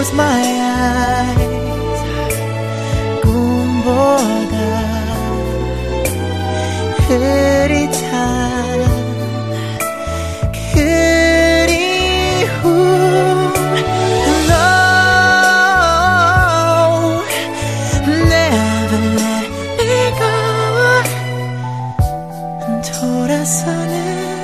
close my eyes 꿈보다 흐릿한 그리움 No Never let me go 돌아서는